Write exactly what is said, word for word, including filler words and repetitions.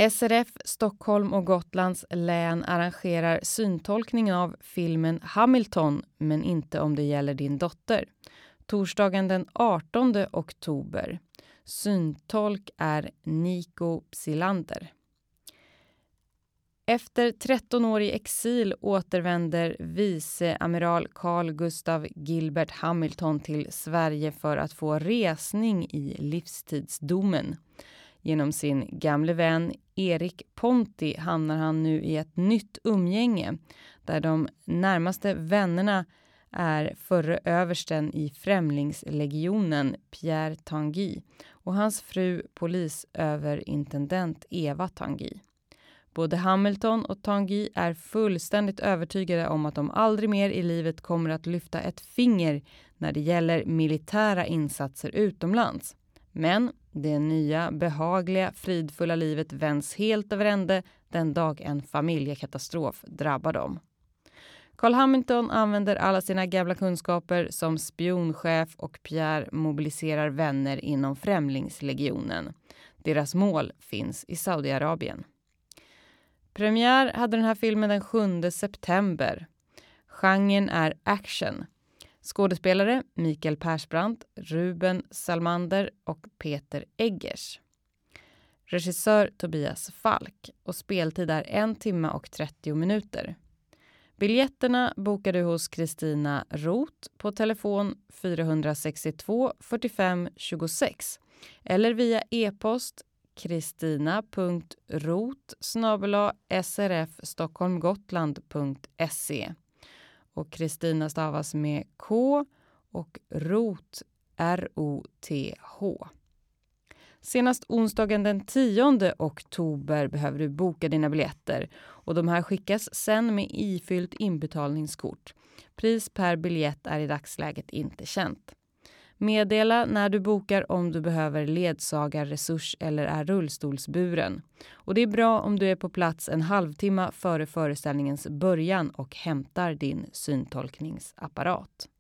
S R F Stockholm och Gotlands län arrangerar syntolkning av filmen Hamilton, men inte om det gäller din dotter. Torsdagen den artonde oktober. Syntolk är Nico Psilander. Efter tretton år i exil återvänder viceamiral Carl Gustav Gilbert Hamilton till Sverige för att få resning i livstidsdomen. Genom sin gamle vän Erik Ponti hamnar han nu i ett nytt umgänge där de närmaste vännerna är förre översten i Främlingslegionen Pierre Tanguy och hans fru polisöverintendent Eva Tanguy. Både Hamilton och Tanguy är fullständigt övertygade om att de aldrig mer i livet kommer att lyfta ett finger när det gäller militära insatser utomlands. Men det nya, behagliga, fridfulla livet vänds helt över ände den dag en familjekatastrof drabbar dem. Carl Hamilton använder alla sina gamla kunskaper som spionchef och Pierre mobiliserar vänner inom Främlingslegionen. Deras mål finns i Saudiarabien. Premiär hade den här filmen den sjunde september. Genren är action. Skådespelare Mikael Persbrandt, Ruben Salmander och Peter Eggers. Regissör Tobias Falk och speltid är en timme och trettio minuter. Biljetterna bokar du hos Kristina Roth på telefon fyra sex två fyrtiofem tjugosex eller via e-post kristina punkt roth snabel-a s r f stockholmgotland punkt se. Och Kristina stavas med K och Roth R O T H. Senast onsdagen den tionde oktober behöver du boka dina biljetter och de här skickas sen med ifyllt inbetalningskort. Pris per biljett är i dagsläget inte känt. Meddela när du bokar om du behöver ledsagarresurs eller är rullstolsburen. Och det är bra om du är på plats en halvtimme före föreställningens början och hämtar din syntolkningsapparat.